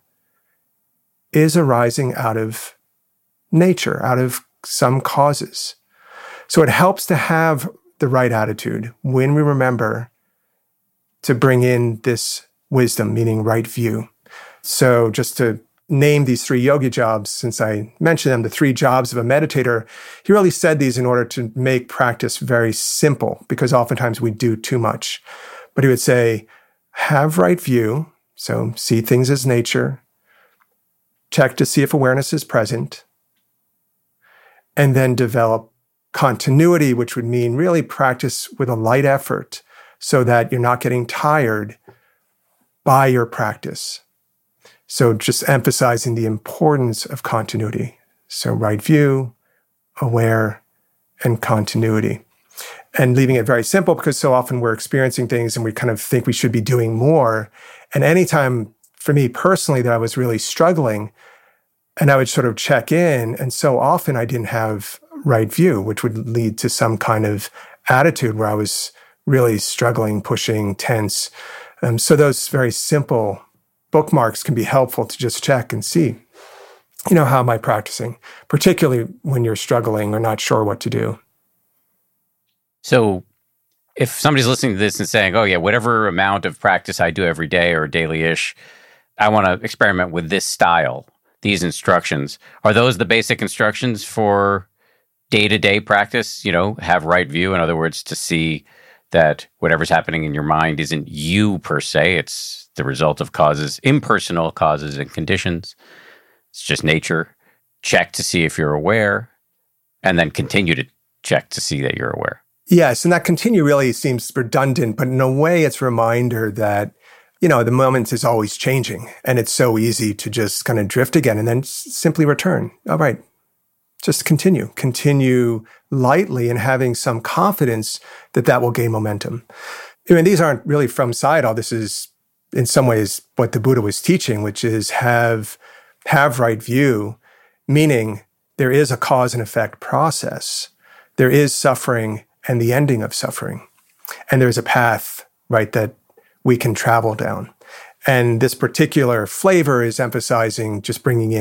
is arising out of nature, out of some causes. So it helps to have the right attitude when we remember to bring in this wisdom, meaning right view. So just to name these 3 yogi jobs, since I mentioned them, the 3 jobs of a meditator, he really said these in order to make practice very simple, because oftentimes we do too much. But he would say, have right view, so see things as nature, check to see if awareness is present, and then develop continuity, which would mean really practice with a light effort so that you're not getting tired by your practice. So just emphasizing the importance of continuity. So right view, aware, and continuity. And leaving it very simple, because so often we're experiencing things and we kind of think we should be doing more. And anytime, for me personally, that I was really struggling, and I would sort of check in, and so often I didn't have right view, which would lead to some kind of attitude where I was really struggling, pushing, tense. So those very simple bookmarks can be helpful to just check and see, how am I practicing, particularly when you're struggling or not sure what to do. So If somebody's listening to this and saying, oh yeah, whatever amount of practice I do every day or daily-ish, I want to experiment with this style, these instructions. Are those the basic instructions for day-to-day practice? Have right view. In other words, to see that whatever's happening in your mind isn't you per se. It's the result of causes, impersonal causes and conditions. It's just nature. Check to see if you're aware, and then continue to check to see that you're aware. Yes, and that continue really seems redundant, but in a way it's a reminder that, the moment is always changing, and it's so easy to just kind of drift again and then simply return. All right, just continue lightly and having some confidence that will gain momentum. These aren't really from Sayadaw. This is in some ways what the Buddha was teaching, which is have right view, meaning there is a cause and effect process. There is suffering and the ending of suffering. And there's a path, right, that we can travel down. And this particular flavor is emphasizing just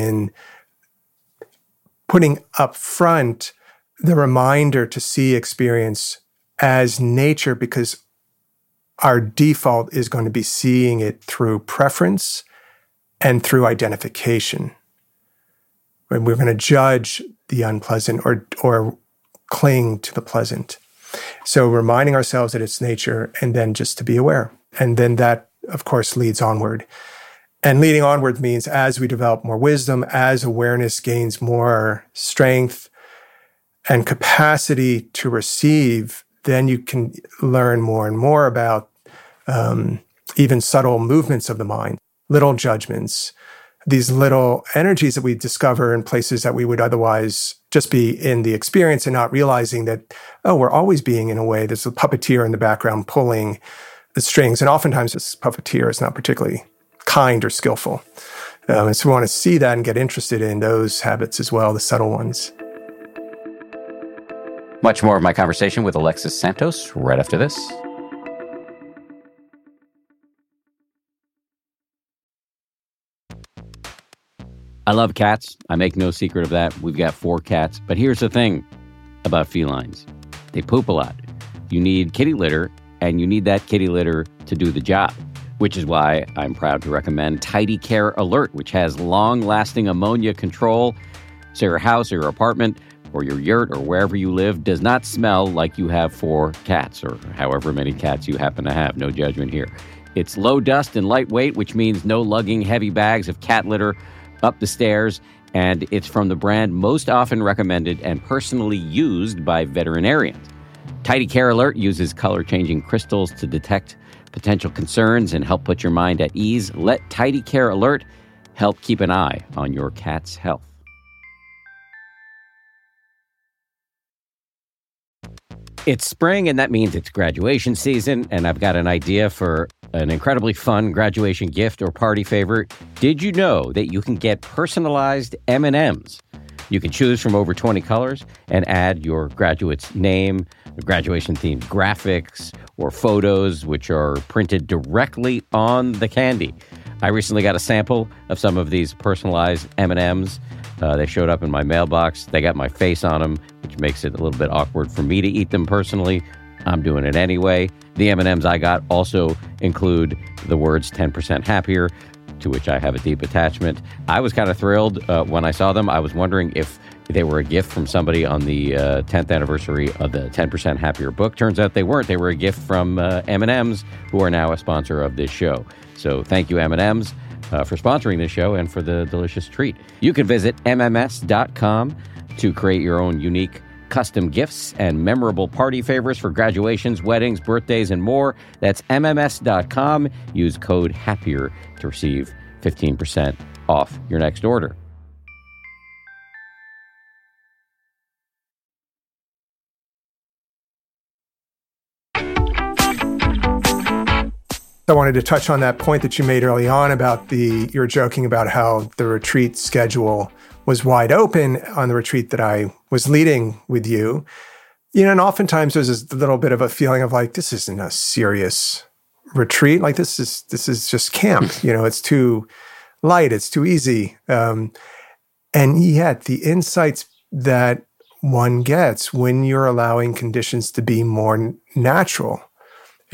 putting up front the reminder to see experience as nature, because our default is going to be seeing it through preference and through identification. We're going to judge the unpleasant or cling to the pleasant. So reminding ourselves that it's nature, and then just to be aware. And then that, of course, leads onward. And leading onward means as we develop more wisdom, as awareness gains more strength and capacity to receive, then you can learn more and more about even subtle movements of the mind, little judgments, these little energies that we discover in places that we would otherwise just be in the experience and not realizing that, we're always being in a way. There's a puppeteer in the background pulling the strings. And oftentimes this puppeteer is not particularly kind or skillful. And so we want to see that and get interested in those habits as well, the subtle ones. Much more of my conversation with Alexis Santos right after this. I love cats. I make no secret of that. We've got 4 cats. But here's the thing about felines. They poop a lot. You need kitty litter, and you need that kitty litter to do the job, which is why I'm proud to recommend Tidy Care Alert, which has long-lasting ammonia control, so your house or your apartment or your yurt or wherever you live does not smell like you have 4 cats or however many cats you happen to have. No judgment here. It's low dust and lightweight, which means no lugging heavy bags of cat litter up the stairs, and it's from the brand most often recommended and personally used by veterinarians. Tidy Care Alert uses color-changing crystals to detect potential concerns and help put your mind at ease. Let Tidy Care Alert help keep an eye on your cat's health. It's spring, and that means it's graduation season, and I've got an idea for an incredibly fun graduation gift or party favor. Did you know that you can get personalized M&Ms? You can choose from over 20 colors and add your graduate's name, graduation-themed graphics, or photos, which are printed directly on the candy. I recently got a sample of some of these personalized M&Ms. They showed up in my mailbox. They got my face on them, which makes it a little bit awkward for me to eat them personally. I'm doing it anyway. The M&Ms I got also include the words 10% happier, to which I have a deep attachment. I was kind of thrilled when I saw them. I was wondering if they were a gift from somebody on the 10th anniversary of the 10% Happier book. Turns out they weren't. They were a gift from M&Ms, who are now a sponsor of this show. So thank you, M&Ms, for sponsoring this show and for the delicious treat. You can visit MMS.com to create your own unique custom gifts and memorable party favors for graduations, weddings, birthdays, and more. That's MMS.com. Use code HAPPIER to receive 15% off your next order. I wanted to touch on that point that you made early on about you were joking about how the retreat schedule was wide open on the retreat that I was leading with you. And oftentimes there's this little bit of a feeling of like, this isn't a serious retreat. Like this is just camp. It's too light. It's too easy. And yet the insights that one gets when you're allowing conditions to be more natural,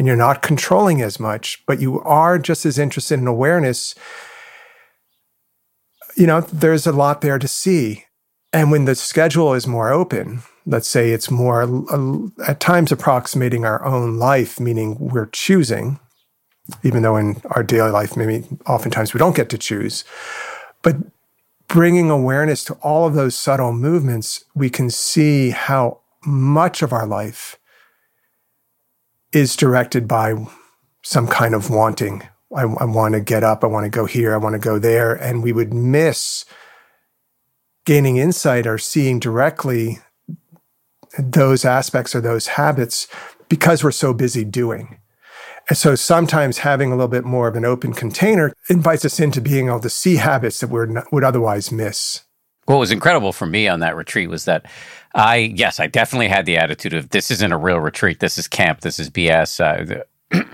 and you're not controlling as much, but you are just as interested in awareness, there's a lot there to see. And when the schedule is more open, let's say it's more at times approximating our own life, meaning we're choosing, even though in our daily life, maybe oftentimes we don't get to choose, but bringing awareness to all of those subtle movements, we can see how much of our life is directed by some kind of wanting. I want to get up, I want to go here, I want to go there, and we would miss gaining insight or seeing directly those aspects or those habits because we're so busy doing. And so sometimes having a little bit more of an open container invites us into being able to see habits that we would otherwise miss. What was incredible for me on that retreat was that I definitely had the attitude of, this isn't a real retreat, this is camp, this is BS.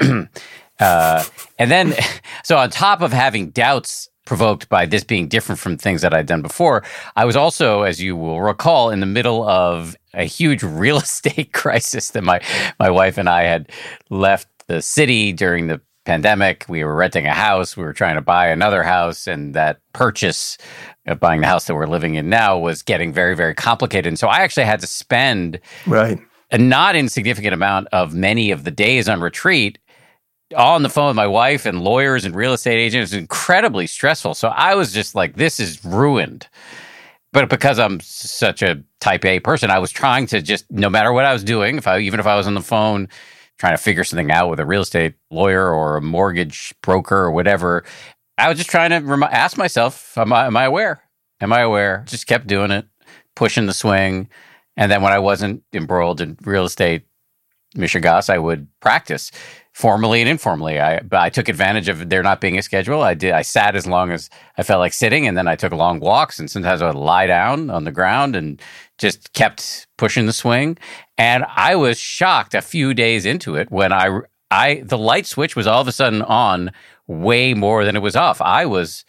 And then, so on top of having doubts provoked by this being different from things that I'd done before, I was also, as you will recall, in the middle of a huge real estate crisis that my wife and I had left the city during the pandemic. We were renting a house. We were trying to buy another house. And that purchase of buying the house that we're living in now was getting very, very complicated. And so I actually had to spend a not insignificant amount of many of the days on retreat on the phone with my wife and lawyers and real estate agents. It was incredibly stressful. So I was just like, this is ruined. But because I'm such a type A person, I was trying to just, no matter what I was doing, even if I was on the phone trying to figure something out with a real estate lawyer or a mortgage broker or whatever, I was just trying to ask myself, am I aware? Am I aware? Just kept doing it, pushing the swing. And then when I wasn't embroiled in real estate mishigas, I would practice formally and informally. I took advantage of there not being a schedule. I sat as long as I felt like sitting, and then I took long walks, and sometimes I would lie down on the ground and just kept pushing the swing. And I was shocked a few days into it when the light switch was all of a sudden on way more than it was off. I was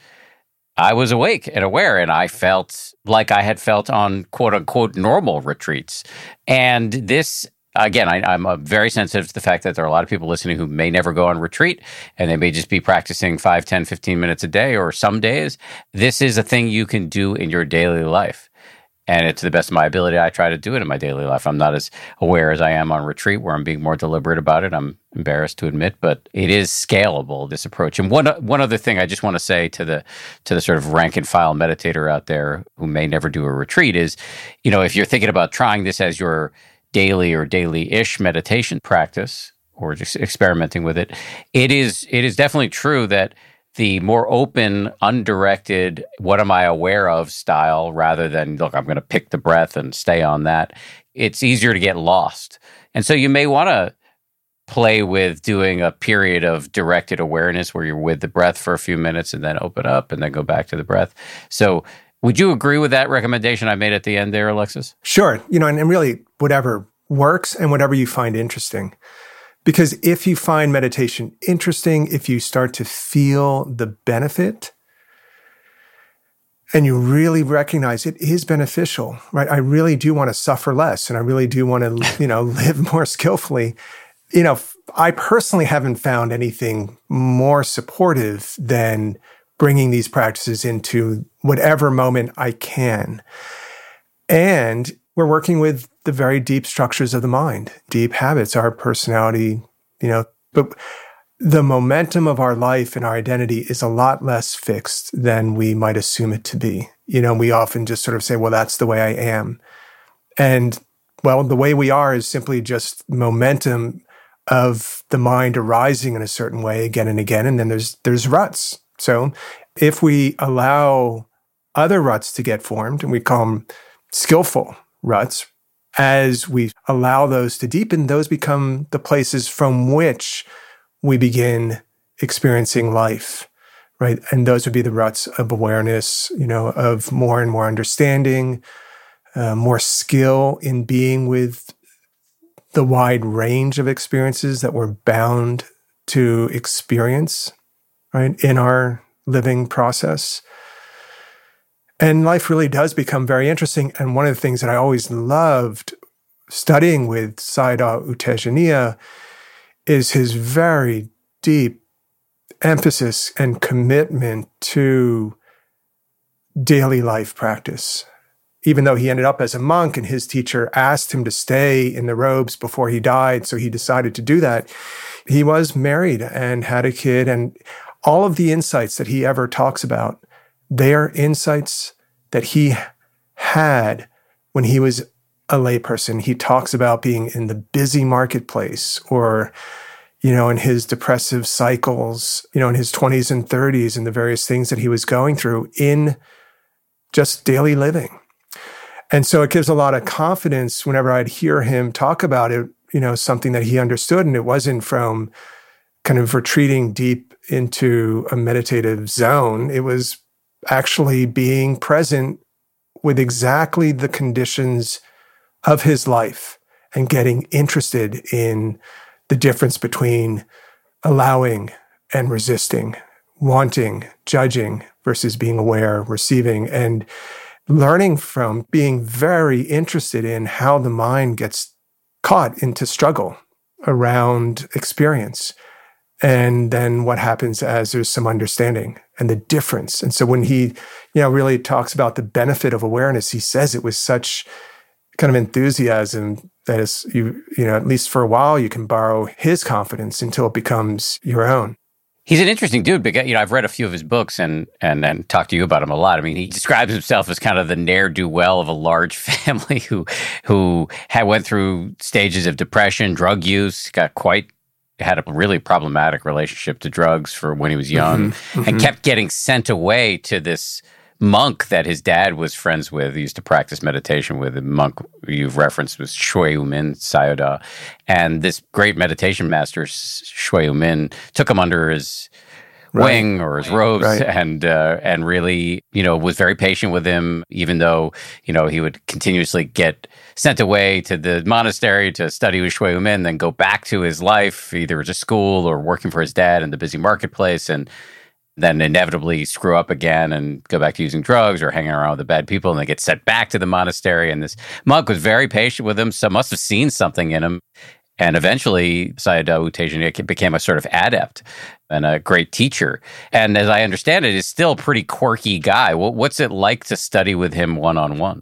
awake and aware, and I felt like I had felt on quote unquote normal retreats. And this, again, I'm very sensitive to the fact that there are a lot of people listening who may never go on retreat, and they may just be practicing 5, 10, 15 minutes a day, or some days. This is a thing you can do in your daily life. And to the best of my ability, I try to do it in my daily life. I'm not as aware as I am on retreat, where I'm being more deliberate about it. I'm embarrassed to admit, but it is scalable, this approach. And one other thing I just want to say to the sort of rank and file meditator out there who may never do a retreat is, if you're thinking about trying this as your daily or daily-ish meditation practice, or just experimenting with it, it is definitely true that the more open, undirected, what am I aware of style, rather than, look, I'm going to pick the breath and stay on that, it's easier to get lost. And so you may want to play with doing a period of directed awareness where you're with the breath for a few minutes and then open up and then go back to the breath. So would you agree with that recommendation I made at the end there, Alexis? Sure. And really whatever works and whatever you find interesting. Because if you find meditation interesting, if you start to feel the benefit and you really recognize it is beneficial, right? I really do want to suffer less, and I really do want to, live more skillfully. I personally haven't found anything more supportive than bringing these practices into whatever moment I can. And we're working with the very deep structures of the mind, deep habits, our personality, but the momentum of our life and our identity is a lot less fixed than we might assume it to be. We often just sort of say, well, that's the way I am. And well, the way we are is simply just momentum of the mind arising in a certain way again and again. And then there's ruts. So if we allow other ruts to get formed, and we call them skillful ruts, as we allow those to deepen, those become the places from which we begin experiencing life, right? And those would be the ruts of awareness, of more and more understanding, more skill in being with the wide range of experiences that we're bound to experience, right, in our living process. And life really does become very interesting. And one of the things that I always loved studying with Sayadaw U Tejaniya is his very deep emphasis and commitment to daily life practice. Even though he ended up as a monk and his teacher asked him to stay in the robes before he died, so he decided to do that, he was married and had a kid. And all of the insights that he ever talks about, they are insights that he had when he was a layperson. He talks about being in the busy marketplace or, in his depressive cycles, in his 20s and 30s and the various things that he was going through in just daily living. And so it gives a lot of confidence whenever I'd hear him talk about it, something that he understood. And it wasn't from kind of retreating deep into a meditative zone. It was actually being present with exactly the conditions of his life and getting interested in the difference between allowing and resisting, wanting, judging versus being aware, receiving, and learning from being very interested in how the mind gets caught into struggle around experience. And then what happens as there's some understanding and the difference. And so when he, really talks about the benefit of awareness, he says it with such kind of enthusiasm that is, at least for a while, you can borrow his confidence until it becomes your own. He's an interesting dude because, I've read a few of his books and talked to you about him a lot. I mean, he describes himself as kind of the ne'er-do-well of a large family who went through stages of depression, drug use, had a really problematic relationship to drugs for when he was young, and kept getting sent away to this monk that his dad was friends with. He used to practice meditation with. The monk you've referenced was Shui Umin Sayadaw. And this great meditation master, Shui Umin, took him under his wing or his robes and really, was very patient with him, even though, he would continuously get sent away to the monastery to study with Shui Umin, then go back to his life, either to school or working for his dad in the busy marketplace, and then inevitably screw up again and go back to using drugs or hanging around with the bad people, and they get sent back to the monastery. And this monk was very patient with him, so must have seen something in him. And eventually, Sayadaw U Tejaniya became a sort of adept and a great teacher. And as I understand it, is still a pretty quirky guy. What's it like to study with him one-on-one?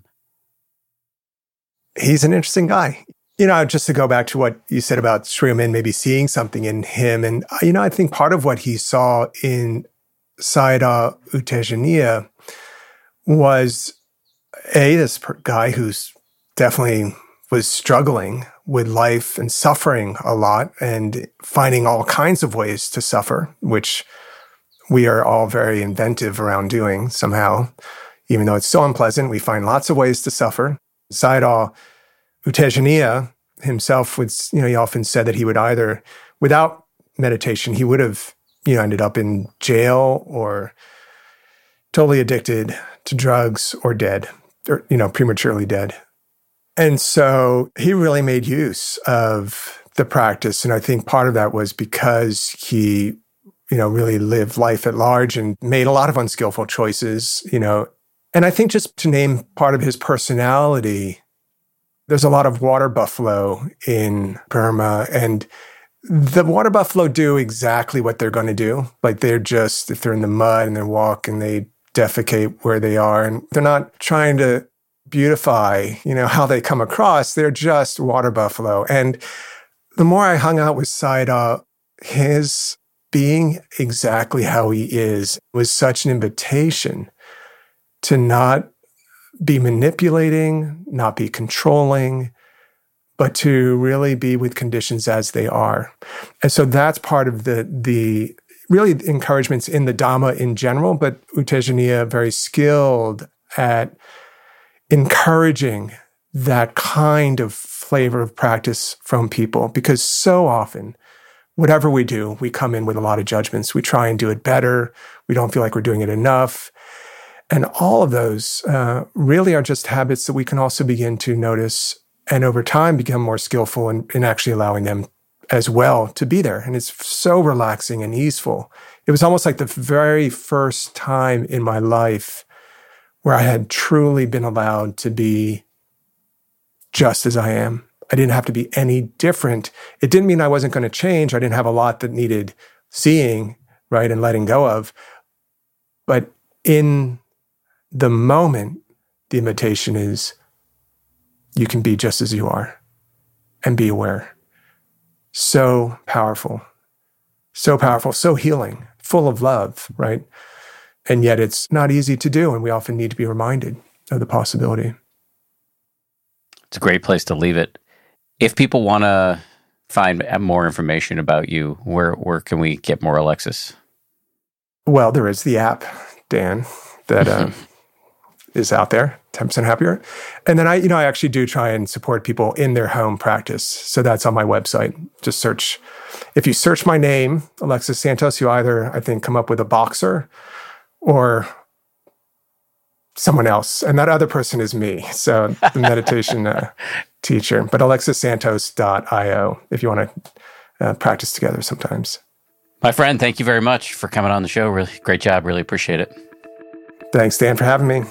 He's an interesting guy. Just to go back to what you said about Shui Umin maybe seeing something in him. And, I think part of what he saw in Sayadaw U Tejaniya was this guy who's definitely was struggling with life and suffering a lot and finding all kinds of ways to suffer, which we are all very inventive around doing somehow. Even though it's so unpleasant, we find lots of ways to suffer. Sayadaw U Tejaniya himself was, he often said that he would either, without meditation, he would have ended up in jail or totally addicted to drugs or dead, or, prematurely dead. And so he really made use of the practice. And I think part of that was because he, really lived life at large and made a lot of unskillful choices, And I think just to name part of his personality, there's a lot of water buffalo in Burma, and the water buffalo do exactly what they're going to do. Like if they're in the mud and they walk and they defecate where they are, and they're not trying to beautify, how they come across. They're just water buffalo. And the more I hung out with Sayadaw, his being exactly how he is was such an invitation to not be manipulating, not be controlling, but to really be with conditions as they are. And so that's part of the really encouragements in the Dhamma in general, but U Tejaniya very skilled at encouraging that kind of flavor of practice from people, because so often, whatever we do, we come in with a lot of judgments. We try and do it better. We don't feel like we're doing it enough. And all of those really are just habits that we can also begin to notice and over time become more skillful in actually allowing them as well to be there. And it's so relaxing and easeful. It was almost like the very first time in my life where I had truly been allowed to be just as I am, I didn't have to be any different. It didn't mean I wasn't going to change. I didn't have a lot that needed seeing, right, and letting go of. But in the moment, the invitation is you can be just as you are and be aware. So powerful, so healing, full of love, right? And yet it's not easy to do, and we often need to be reminded of the possibility. It's a great place to leave it. If people want to find more information about you, where can we get more Alexis? Well, there is the app, Dan, that is out there, 10% Happier. And then I actually do try and support people in their home practice. So that's on my website. Just search. If you search my name, Alexis Santos, you either, I think, come up with a boxer or someone else. And that other person is me. So the meditation teacher. But alexissantos.io if you want to practice together sometimes. My friend, thank you very much for coming on the show. Really great job. Really appreciate it. Thanks, Dan, for having me.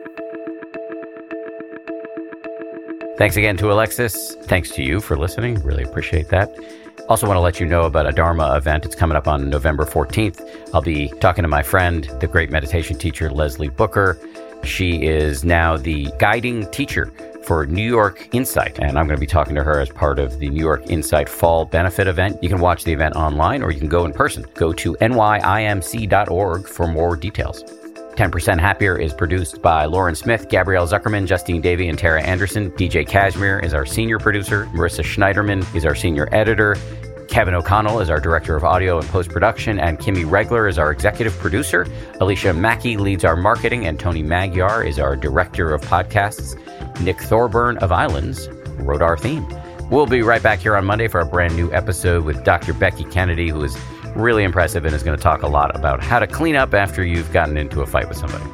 Thanks again to Alexis. Thanks to you for listening. Really appreciate that. Also want to let you know about a Dharma event. It's coming up on November 14th. I'll be talking to my friend, the great meditation teacher, Leslie Booker. She is now the guiding teacher for New York Insight, and I'm going to be talking to her as part of the New York Insight Fall Benefit event. You can watch the event online or you can go in person. Go to nyimc.org for more details. 10% Happier is produced by Lauren Smith, Gabrielle Zuckerman, Justine Davey, and Tara Anderson. DJ Kashmir is our senior producer. Marissa Schneiderman is our senior editor. Kevin O'Connell is our director of audio and post-production, and Kimmy Regler is our executive producer. Alicia Mackey leads our marketing, and Tony Magyar is our director of podcasts. Nick Thorburn of Islands wrote our theme. We'll be right back here on Monday for a brand new episode with Dr. Becky Kennedy, who is really impressive and is going to talk a lot about how to clean up after you've gotten into a fight with somebody.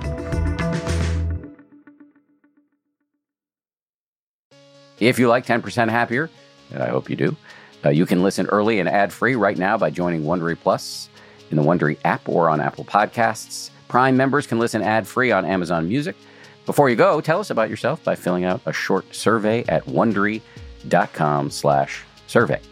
If you like 10% Happier, and I hope you do, you can listen early and ad-free right now by joining Wondery Plus in the Wondery app or on Apple Podcasts. Prime members can listen ad-free on Amazon Music. Before you go, tell us about yourself by filling out a short survey at Wondery.com/survey.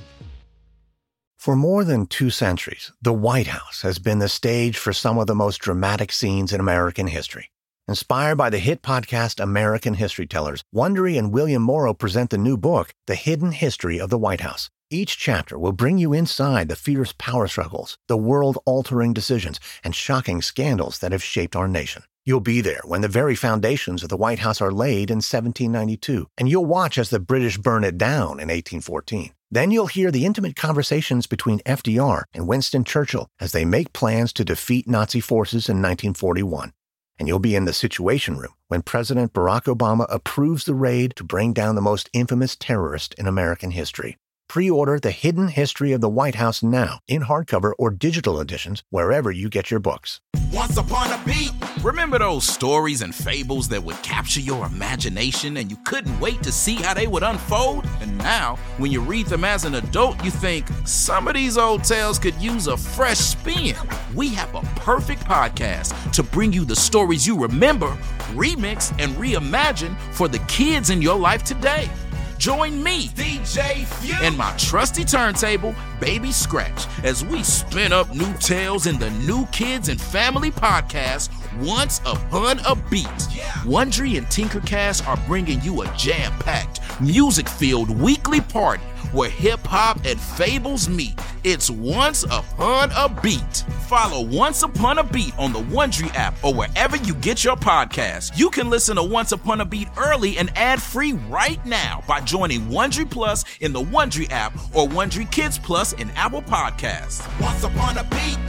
For more than 2 centuries, the White House has been the stage for some of the most dramatic scenes in American history. Inspired by the hit podcast American History Tellers, Wondery and William Morrow present the new book, The Hidden History of the White House. Each chapter will bring you inside the fierce power struggles, the world-altering decisions, and shocking scandals that have shaped our nation. You'll be there when the very foundations of the White House are laid in 1792, and you'll watch as the British burn it down in 1814. Then you'll hear the intimate conversations between FDR and Winston Churchill as they make plans to defeat Nazi forces in 1941. And you'll be in the Situation Room when President Barack Obama approves the raid to bring down the most infamous terrorist in American history. Pre-order The Hidden History of the White House now in hardcover or digital editions wherever you get your books. Once upon a beat. Remember those stories and fables that would capture your imagination and you couldn't wait to see how they would unfold? And now, when you read them as an adult, you think, some of these old tales could use a fresh spin. We have a perfect podcast to bring you the stories you remember, remix, and reimagine for the kids in your life today. Join me, DJ Few, and my trusty turntable, Baby Scratch, as we spin up new tales in the New Kids and Family podcast, Once Upon a Beat. Wondery and Tinkercast are bringing you a jam-packed, music-filled weekly party where hip-hop and fables meet. It's Once Upon a Beat. Follow Once Upon a Beat on the Wondery app or wherever you get your podcasts. You can listen to Once Upon a Beat early and ad-free right now by joining Wondery Plus in the Wondery app or Wondery Kids Plus in Apple Podcasts. Once Upon a Beat.